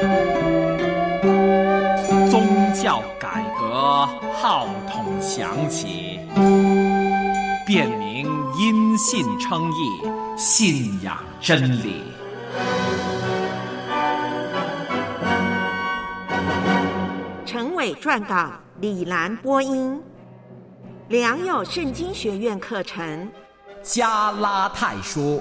宗教改革号筒响起，辨明因信称义，信仰真理。 陈伟撰稿，李兰播音。良友圣经学院课程加拉太书。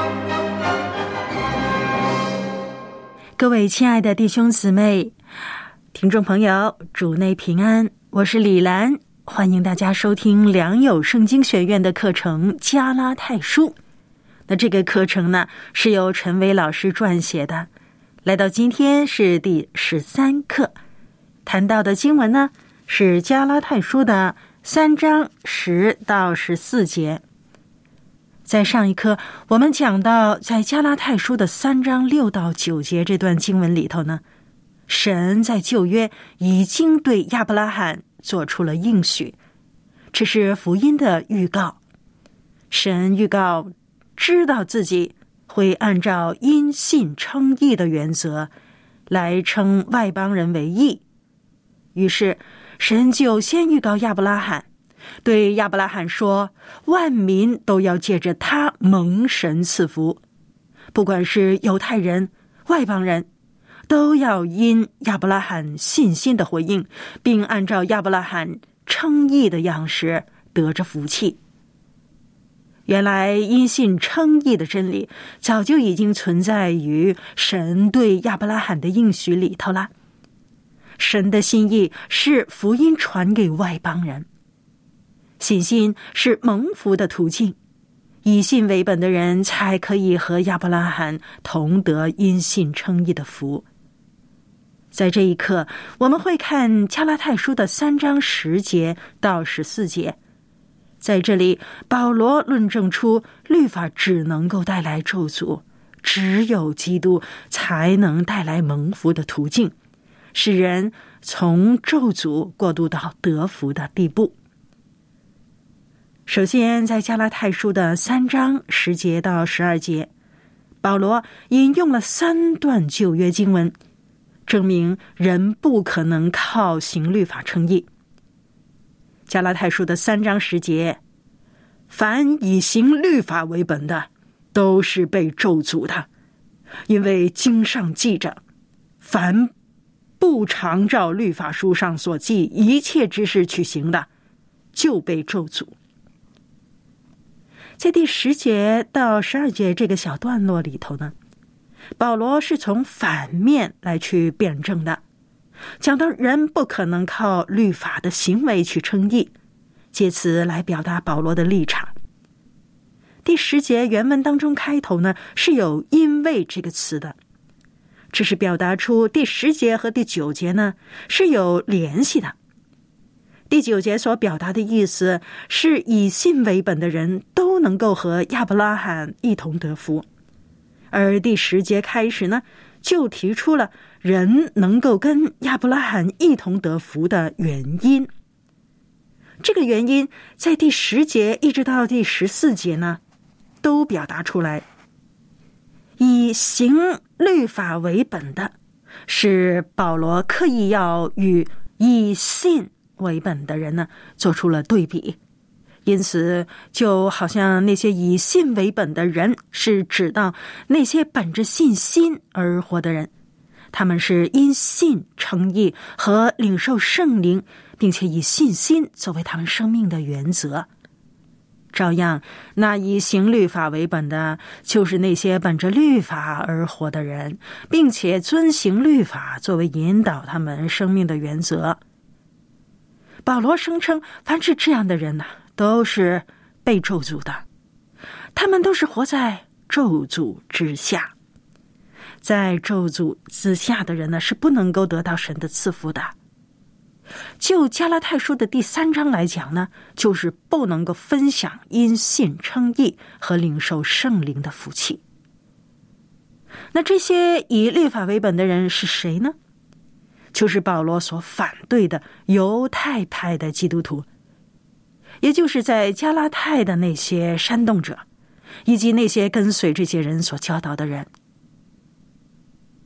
各位亲爱的弟兄姊妹、听众朋友，主内平安，我是李兰，欢迎大家收听良友圣经学院的课程加拉太书。那这个课程呢，是由陈伟老师撰写的，来到今天是第13课，谈到的经文呢是加拉太书的3章10到14节。在上一课我们讲到，在加拉太书的3章6到9节这段经文里头呢，神在旧约已经对亚伯拉罕做出了应许，这是福音的预告。神预告知道自己会按照因信称义的原则来称外邦人为义，于是神就先预告亚伯拉罕，对亚伯拉罕说，万民都要借着他蒙神赐福，不管是犹太人、外邦人，都要因亚伯拉罕信心的回应，并按照亚伯拉罕称义的样式得着福气。原来因信称义的真理早就已经存在于神对亚伯拉罕的应许里头了。神的心意是福音传给外邦人，信心是蒙福的途径，以信为本的人才可以和亚伯拉罕同得因信称义的福。在这一课我们会看加拉太书的3章10节到14节，在这里保罗论证出律法只能够带来咒诅，只有基督才能带来蒙福的途径，使人从咒诅过渡到得福的地步。首先在加拉太书的3章10节到12节，保罗引用了3段旧约经文，证明人不可能靠行律法称义。加拉太书的3章10节，凡以行律法为本的，都是被咒诅的，因为经上记着，凡不常照律法书上所记一切之事去行的，就被咒诅。在第10节到12节这个小段落里头呢，保罗是从反面来去辩证的，讲到人不可能靠律法的行为去称义，借此来表达保罗的立场。第10节原文当中开头呢是有因为这个词的，这是表达出第10节和第9节呢是有联系的。第9节所表达的意思是以信为本的人都能够和亚伯拉罕一同得福，而第10节开始呢就提出了人能够跟亚伯拉罕一同得福的原因。这个原因在第10节一直到第14节呢都表达出来。以行律法为本的是保罗刻意要与以信为本的人呢做出了对比，因此就好像那些以信为本的人是指到那些本着信心而活的人，他们是因信称义和领受圣灵，并且以信心作为他们生命的原则。照样，那以行律法为本的就是那些本着律法而活的人，并且遵行律法作为引导他们生命的原则。保罗声称凡是这样的人都是被咒诅的，他们都是活在咒诅之下。在咒诅之下的人是不能够得到神的赐福的。就加拉太书的第3章来讲呢，就是不能够分享因信称义和领受圣灵的福气。那这些以律法为本的人是谁呢？就是保罗所反对的犹太派的基督徒，也就是在加拉太的那些煽动者，以及那些跟随这些人所教导的人。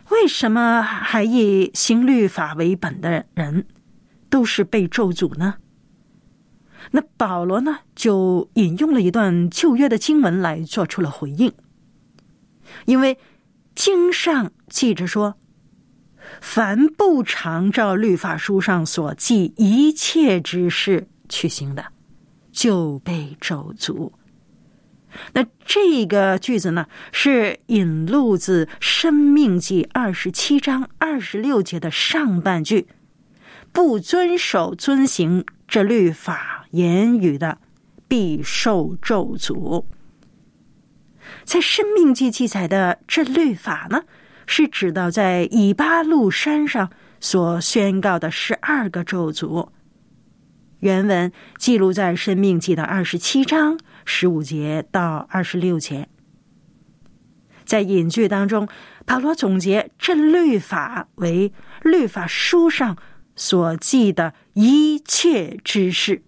为什么还以行律法为本的人都是被咒诅呢？那保罗呢，就引用了一段旧约的经文来做出了回应。因为经上记着说，凡不常照律法书上所记一切之事去行的，就被咒诅。那这个句子呢，是引录自申命记27章26节的上半句，不遵守遵行这律法言语的，必受咒诅。在申命记记载的这律法呢，是指到在以巴路山上所宣告的12个咒诅。原文记录在申命记的27章15节到26节。在引句当中，保罗总结这律法为律法书上所记的一切之事。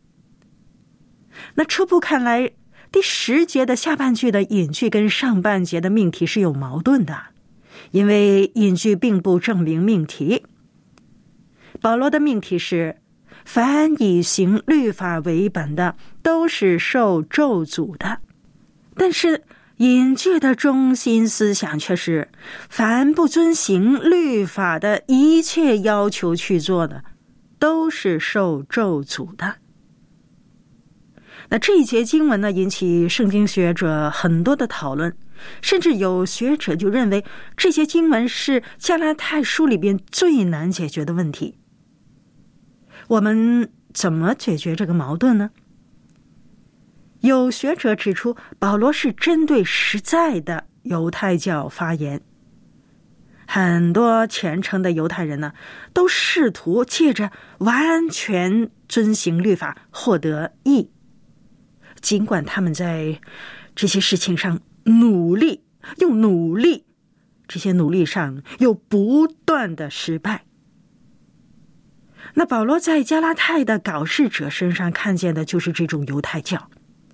那初步看来，第10节的下半句的引句跟上半节的命题是有矛盾的，因为引句并不证明命题。保罗的命题是，凡以行律法为本的，都是受咒诅的。但是引句的中心思想却是，凡不遵行律法的一切要求去做的，都是受咒诅的。那这一节经文呢，引起圣经学者很多的讨论，甚至有学者就认为这节经文是加拉太书里边最难解决的问题。我们怎么解决这个矛盾呢？有学者指出，保罗是针对实在的犹太教发言。很多虔诚的犹太人呢，都试图借着完全遵行律法获得义，尽管他们在这些事情上努力，这些努力上又不断的失败。那保罗在加拉太的搞事者身上看见的就是这种犹太教。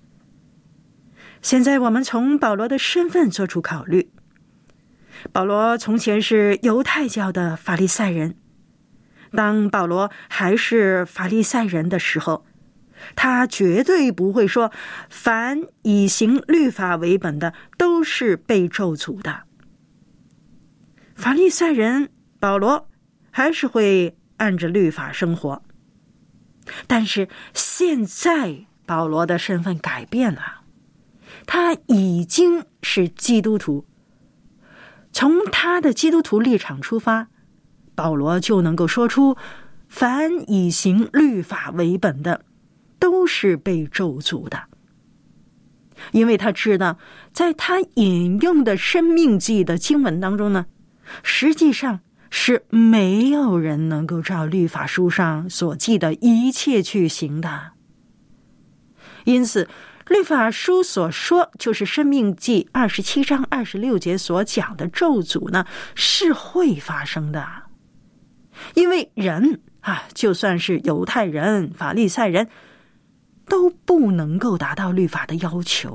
现在我们从保罗的身份做出考虑。保罗从前是犹太教的法利赛人，当保罗还是法利赛人的时候，他绝对不会说凡以行律法为本的都是被咒诅的。法利赛人保罗还是会按着律法生活，但是现在保罗的身份改变了，他已经是基督徒。从他的基督徒立场出发，保罗就能够说出凡以行律法为本的都是被咒诅的。因为他知道，在他引用的申命记的经文当中呢，实际上是没有人能够照律法书上所记的一切去行的。因此律法书所说，就是申命记27章26节所讲的咒诅呢，是会发生的。因为人就算是犹太人、法利赛人，都不能够达到律法的要求。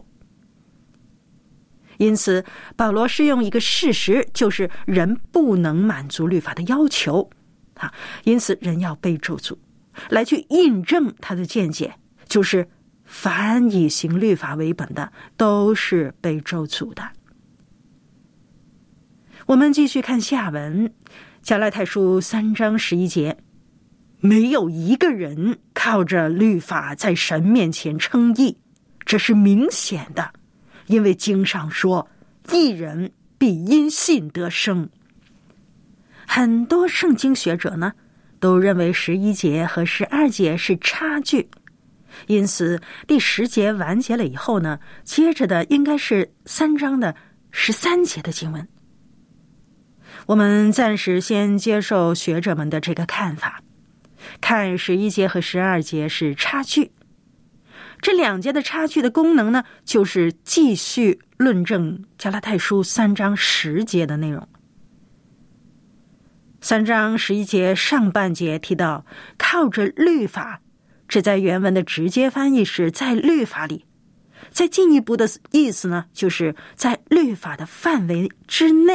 因此保罗是用一个事实，就是人不能满足律法的要求，因此人要被咒诅，来去印证他的见解，就是凡以行律法为本的都是被咒诅的。我们继续看下文，加拉太书3章11节，没有一个人靠着律法在神面前称义，这是明显的，因为经上说，义人必因信得生。很多圣经学者呢，都认为11节和12节是差距，因此第10节完结了以后呢，接着的应该是3章的13节的经文。我们暂时先接受学者们的这个看法，看11节和12节是差距。这2节的差距的功能呢，就是继续论证加拉太书3章10节的内容。3章11节上半节提到靠着律法，这在原文的直接翻译是在律法里，再进一步的意思呢，就是在律法的范围之内，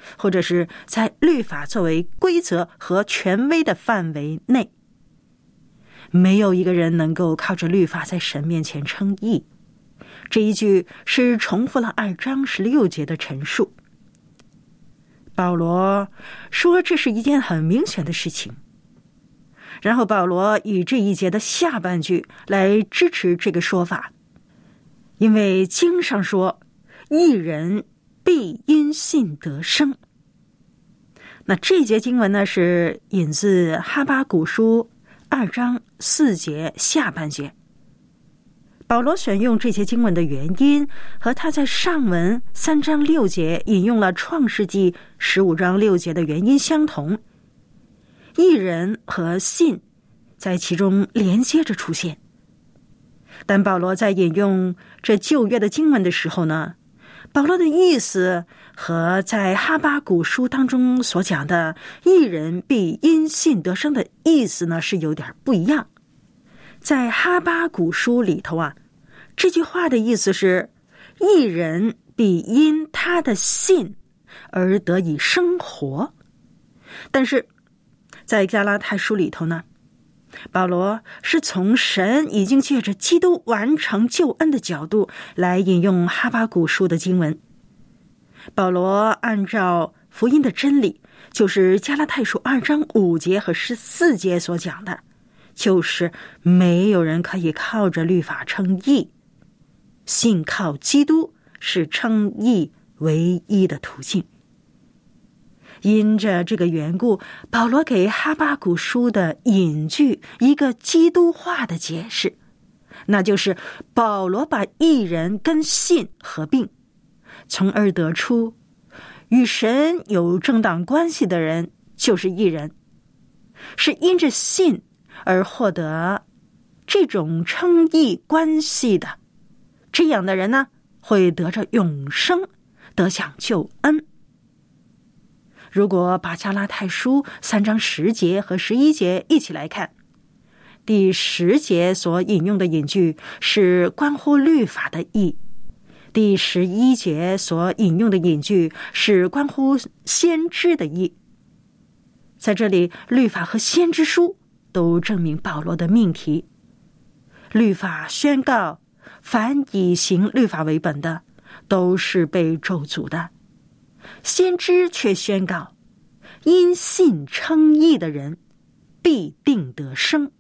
或者是在律法作为规则和权威的范围内。没有一个人能够靠着律法在神面前称义。这一句是重复了2章16节的陈述。保罗说这是一件很明显的事情，然后保罗以这一节的下半句来支持这个说法，因为经上说义人必因信得生。那这一节经文呢，是引自哈巴谷书2章4节下半节。保罗选用这些经文的原因和他在上文3章6节引用了创世纪15章6节的原因相同，义人和信在其中连接着出现。但保罗在引用这旧约的经文的时候呢，保罗的意思和在哈巴谷书当中所讲的义人必因信得生的意思呢是有点不一样。在哈巴谷书里头啊，这句话的意思是义人必因他的信而得以生活。但是在加拉太书里头呢，保罗是从神已经借着基督完成救恩的角度来引用哈巴谷书的经文。保罗按照福音的真理，就是加拉太书2章5节和14节所讲的，就是没有人可以靠着律法称义，信靠基督是称义唯一的途径。因着这个缘故，保罗给哈巴谷书的引句一个基督化的解释，那就是保罗把义人跟信合并，从而得出与神有正当关系的人就是义人，是因着信而获得这种称义关系的，这样的人呢，会得着永生，得享救恩。如果把加拉太书3章10节和11节一起来看，第10节所引用的引句是关乎律法的义，第11节所引用的引句是关乎先知的义。在这里，律法和先知书都证明保罗的命题。律法宣告凡以行律法为本的都是被咒诅的，先知却宣告因信称义的人必定得生。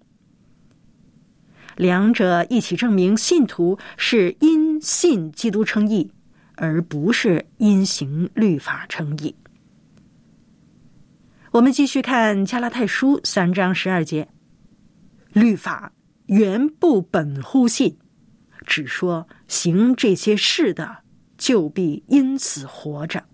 两者一起证明信徒是因信基督称义，而不是因行律法称义。我们继续看加拉太书3章12节，律法原不本乎信，只说行这些事的就必因此活着。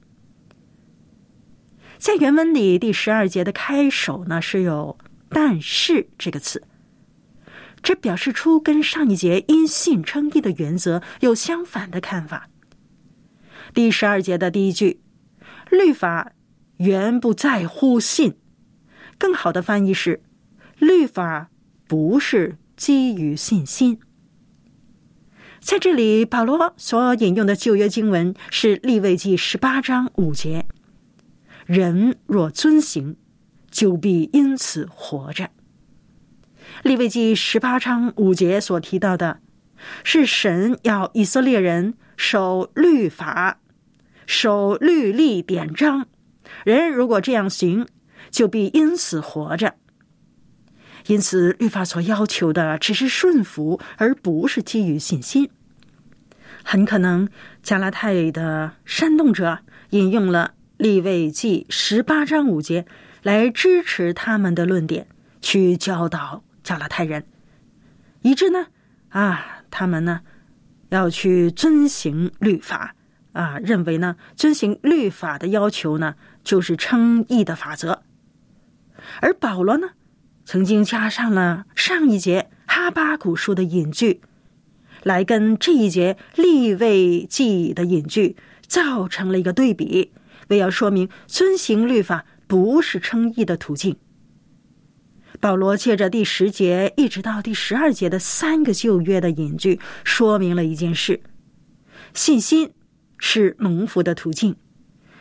在原文里第12节的开首呢，是有但是这个词，这表示出跟上一节因信称义的原则有相反的看法。第12节的第一句，律法原不在乎信，更好的翻译是律法不是基于信心。在这里，保罗所引用的旧约经文是利未记18章5节，人若遵行，就必因此活着。利未记18章5节所提到的是神要以色列人守律法，守律例典章，人如果这样行，就必因此活着。因此律法所要求的只是顺服，而不是基于信心。很可能加拉太的煽动者引用了利未记18章5节来支持他们的论点，去教导加拉太人，以致呢他们呢要去遵行律法认为呢遵行律法的要求呢就是称义的法则。而保罗呢曾经加上了上一节哈巴谷书的引句，来跟这一节利未记的引句造成了一个对比，为要说明遵行律法不是称义的途径。保罗借着第10节一直到第12节的3个旧约的引句，说明了一件事：信心是蒙福的途径，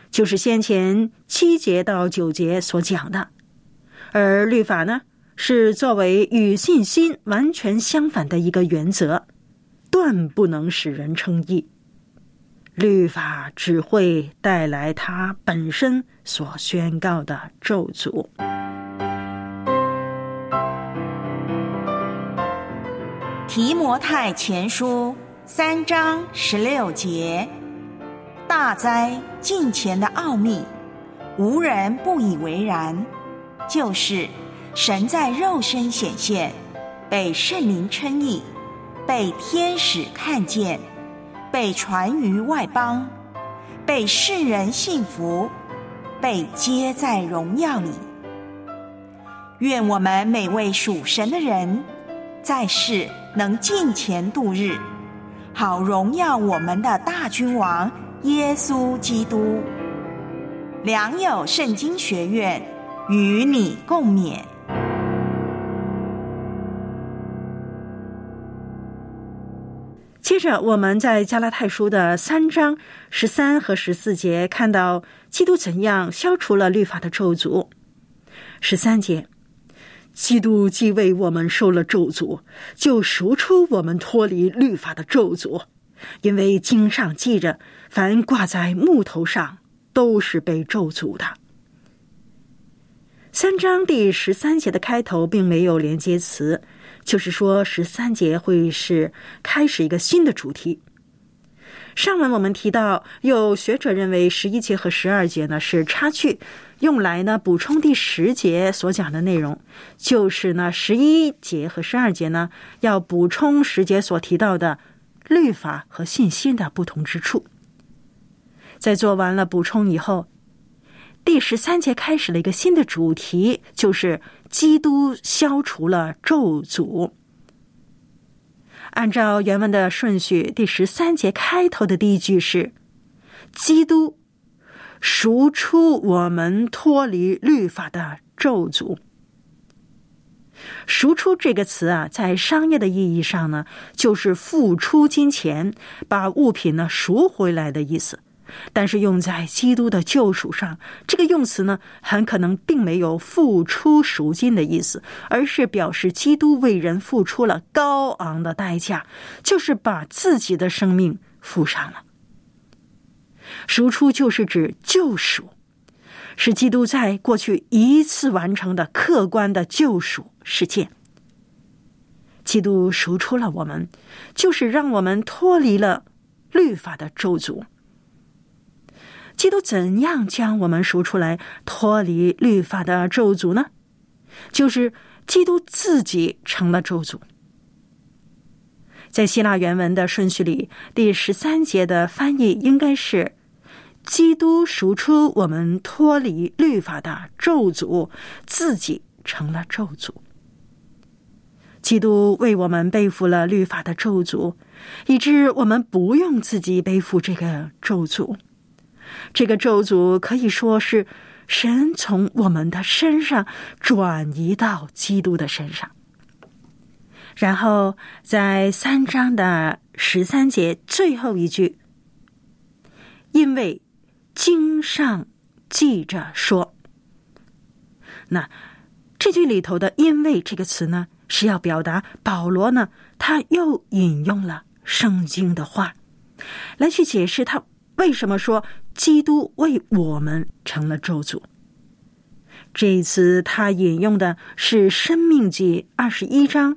就是先前7节到9节所讲的。而律法呢，是作为与信心完全相反的一个原则，断不能使人称义。律法只会带来它本身所宣告的咒诅。 提摩太前书3章16节，大哉近前的奥秘，无人不以为然，就是神在肉身显现，被圣灵称义，被天使看见，被传于外邦，被世人信服，被接在荣耀里。愿我们每位属神的人，在世能敬虔度日，好荣耀我们的大君王耶稣基督。良友圣经学院与你共勉。 接着我们在加拉太书的3章13和14节看到基督怎样消除了律法的咒诅。13节，基督既为我们受了咒诅，就赎出我们脱离律法的咒诅，因为经上记着，凡挂在木头上都是被咒诅的。3章第13节的开头并没有连接词，就是说13节会是开始一个新的主题。上文我们提到，有学者认为11节和12节呢是插句，用来呢补充第10节所讲的内容，就是呢11节和12节呢要补充10节所提到的律法和信心的不同之处。在做完了补充以后，第13节开始了一个新的主题，就是基督消除了咒诅。按照原文的顺序，第13节开头的第一句是基督赎出我们脱离律法的咒诅。赎出这个词啊，在商业的意义上呢，就是付出金钱把物品呢赎回来的意思。但是用在基督的救赎上，这个用词呢，很可能并没有付出赎金的意思，而是表示基督为人付出了高昂的代价，就是把自己的生命付上了。赎出就是指救赎，是基督在过去一次完成的客观的救赎事件。基督赎出了我们，就是让我们脱离了律法的咒诅。基督怎样将我们赎出来脱离律法的咒诅呢？就是基督自己成了咒诅。在希腊原文的顺序里，第13节的翻译应该是基督赎出我们脱离律法的咒诅，自己成了咒诅。基督为我们背负了律法的咒诅，以致我们不用自己背负这个咒诅。这个咒诅可以说是神从我们的身上转移到基督的身上。然后在3章的13节最后一句，因为经上记着说，那这句里头的因为这个词呢，是要表达保罗呢，他又引用了圣经的话来去解释他为什么说基督为我们成了咒诅。这一次他引用的是申命记21章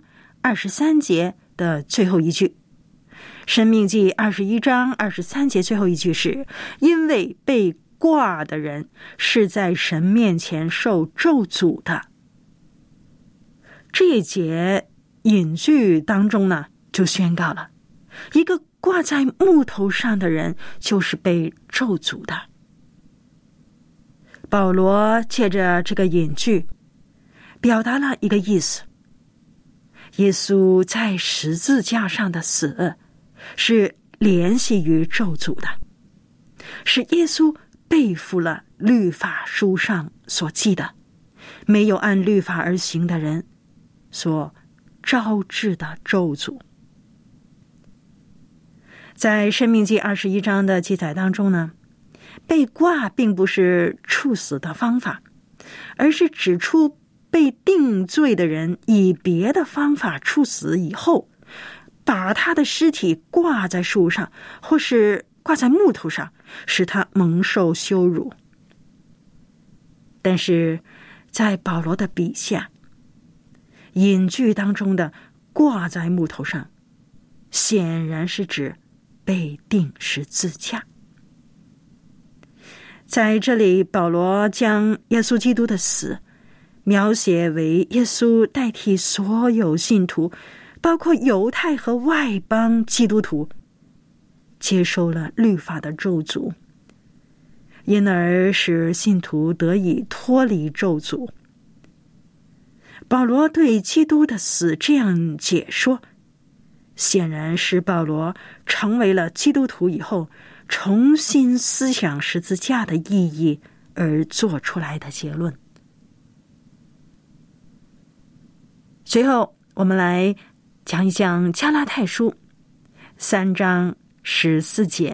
23节的最后一句。申命记21章23节最后一句是，因为被挂的人是在神面前受咒诅的。这一节引句当中呢，就宣告了一个挂在木头上的人就是被咒诅的。保罗借着这个引句表达了一个意思，耶稣在十字架上的死是联系于咒诅的，是耶稣背负了律法书上所记的没有按律法而行的人所招致的咒诅。在申命记21章的记载当中呢， 被挂并不是处死的方法，而是指出被定罪的人以别的方法处死以后，把他的尸体挂在树上，或是挂在木头上，使他蒙受羞辱。但是在保罗的笔下，引句当中的挂在木头上，显然是指被钉十字架。在这里，保罗将耶稣基督的死描写为耶稣代替所有信徒，包括犹太和外邦基督徒，接受了律法的咒诅，因而使信徒得以脱离咒诅。保罗对基督的死这样解说，显然使保罗成为了基督徒以后重新思想十字架的意义而做出来的结论。随后我们来讲一讲加拉太书3章14节，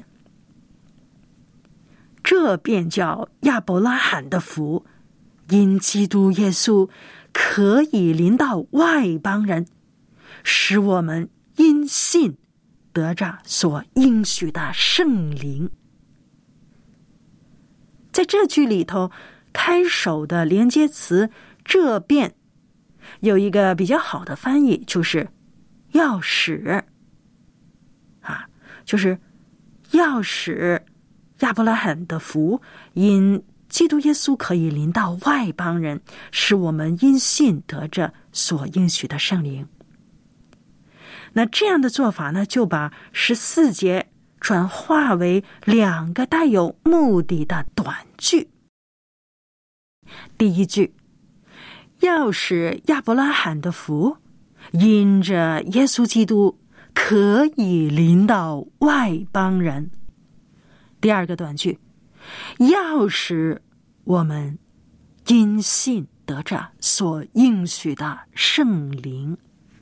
这便叫亚伯拉罕的福，因基督耶稣可以临到外邦人，使我们因信得着所应许的圣灵。在这句里头，开首的连接词这便有一个比较好的翻译，就是要使就是要使亚伯拉罕的福因基督耶稣可以临到外邦人，使我们因信得着所应许的圣灵。那这样的做法呢，就把14节转化为2个带有目的的短句。第一句，要使亚伯拉罕的福因着耶稣基督可以临到外邦人。第二个短句，要使我们因信得着所应许的圣灵。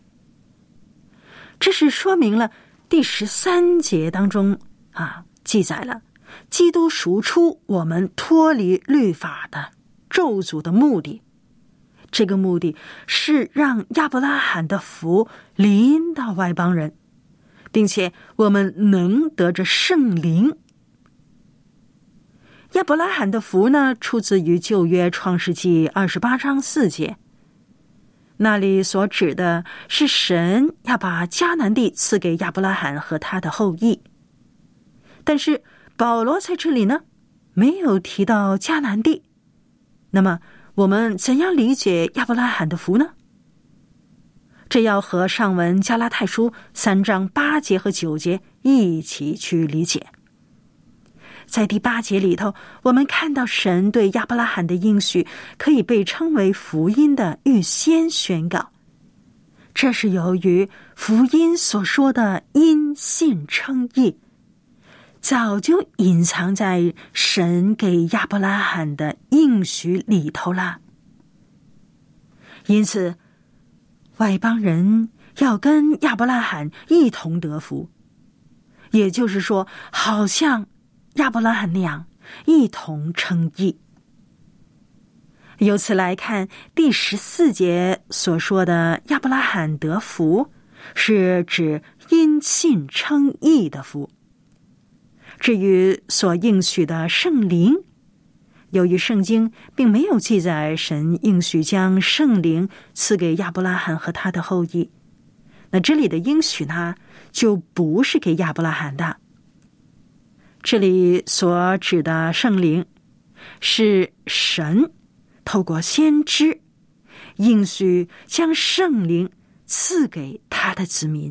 这是说明了第13节当中记载了基督赎出我们脱离律法的咒诅的目的。这个目的是让亚伯拉罕的福临到外邦人，并且我们能得着圣灵。亚伯拉罕的福呢，出自于旧约创世纪28章4节，那里所指的是神要把迦南地赐给亚伯拉罕和他的后裔。但是保罗在这里呢，没有提到迦南地。那么我们怎样理解亚伯拉罕的福呢？这要和上文加拉太书3章8节和9节一起去理解。在第8节里头，我们看到神对亚伯拉罕的应许可以被称为福音的预先宣告，这是由于福音所说的因信称义早就隐藏在神给亚伯拉罕的应许里头了。因此外邦人要跟亚伯拉罕一同得福，也就是说好像亚伯拉罕那样一同称义。由此来看，第14节所说的亚伯拉罕得福，是指因信称义的福。至于所应许的圣灵，由于圣经并没有记载神应许将圣灵赐给亚伯拉罕和他的后裔，那这里的应许呢，就不是给亚伯拉罕的。这里所指的圣灵是神透过先知应许将圣灵赐给他的子民。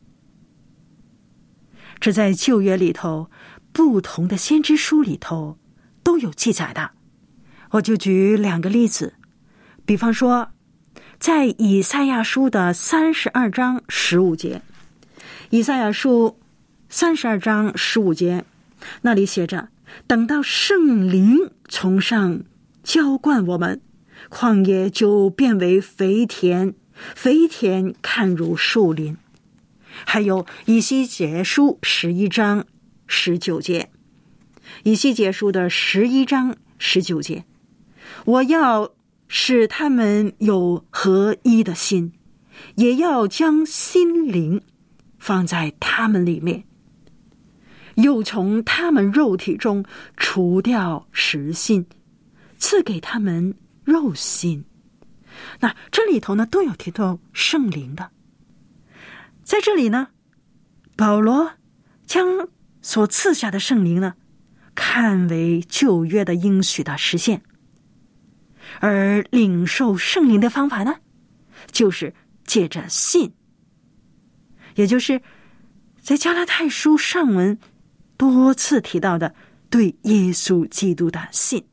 这在旧约里头不同的先知书里头都有记载的。我就举2个例子，比方说在以赛亚书的32章15节，以赛亚书32章15节那里写着，等到圣灵从上浇灌我们，旷野就变为肥田，肥田看如树林。还有以西结书11章19节， 以西结书的11章19节，我要使他们有合一的心，也要将心灵放在他们里面，又从他们肉体中除掉实心，赐给他们肉心。那这里头呢都有提到圣灵的。在这里呢，保罗将所赐下的圣灵呢看为旧约的应许的实现，而领受圣灵的方法呢，就是借着信，也就是在加拉太书上文多次提到的对耶稣基督的信。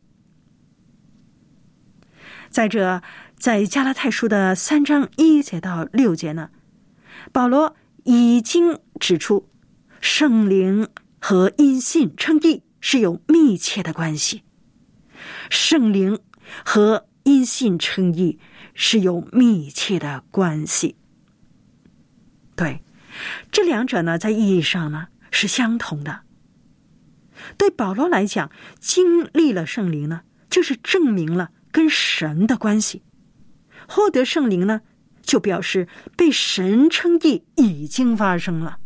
在加拉太书的3章1节到6节呢，保罗已经指出圣灵和因信称义是有密切的关系，圣灵和因信称义是有密切的关系。对，这两者呢在意义上呢是相同的。对保罗来讲，经历了圣灵呢，就是证明了跟神的关系。获得圣灵呢，就表示被神称义已经发生了。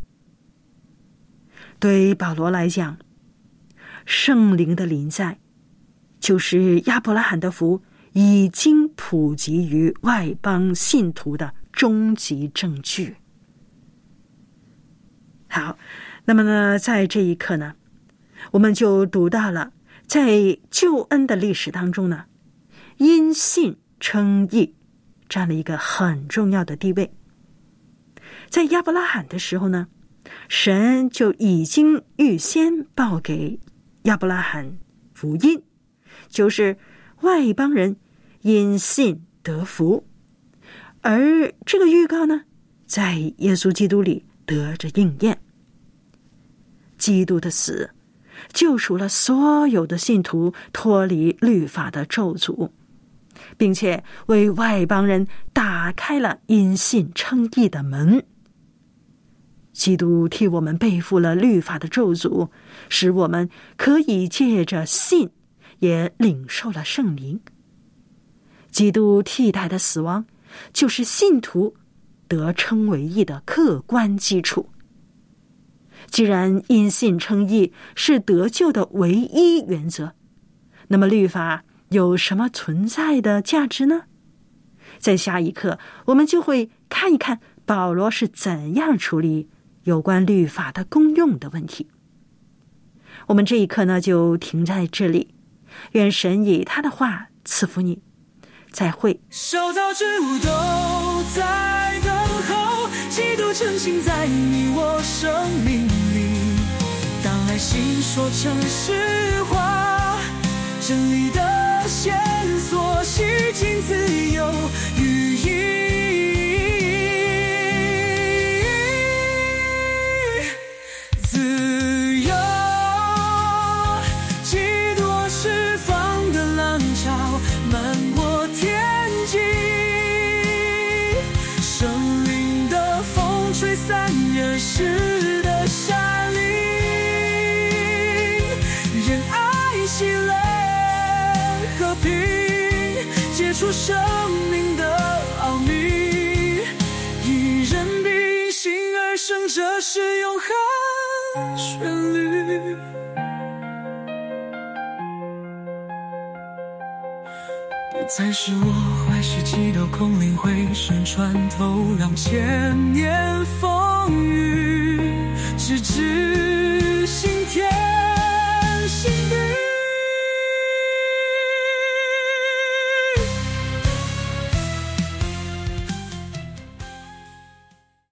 对保罗来讲，圣灵的临在就是亚伯拉罕的福已经普及于外邦信徒的终极证据。好，那么呢，在这一刻呢，我们就读到了在救恩的历史当中呢，因信称义占了一个很重要的地位。在亚伯拉罕的时候呢，神就已经预先报给亚伯拉罕福音，就是外邦人因信得福，而这个预告呢，在耶稣基督里得着应验。基督的死救赎了所有的信徒脱离律法的咒诅，并且为外邦人打开了因信称义的门。基督替我们背负了律法的咒诅，使我们可以借着信也领受了圣灵。基督替代的死亡就是信徒得称为义的客观基础。既然因信称义是得救的唯一原则，那么律法有什么存在的价值呢？在下一课我们就会看一看保罗是怎样处理有关律法的功用的问题。我们这一课呢就停在这里，愿神以他的话赐福你，再会。 受造之物都在等候，基督成形在你我生命里，当爱心说成实话，真理的线索洗净自由寓意。是的山林，仁爱喜乐和平，结出生命的奥秘，一人比心而生，这是永恒旋律。不再是我坏事激动空灵回声穿透两千年风雨，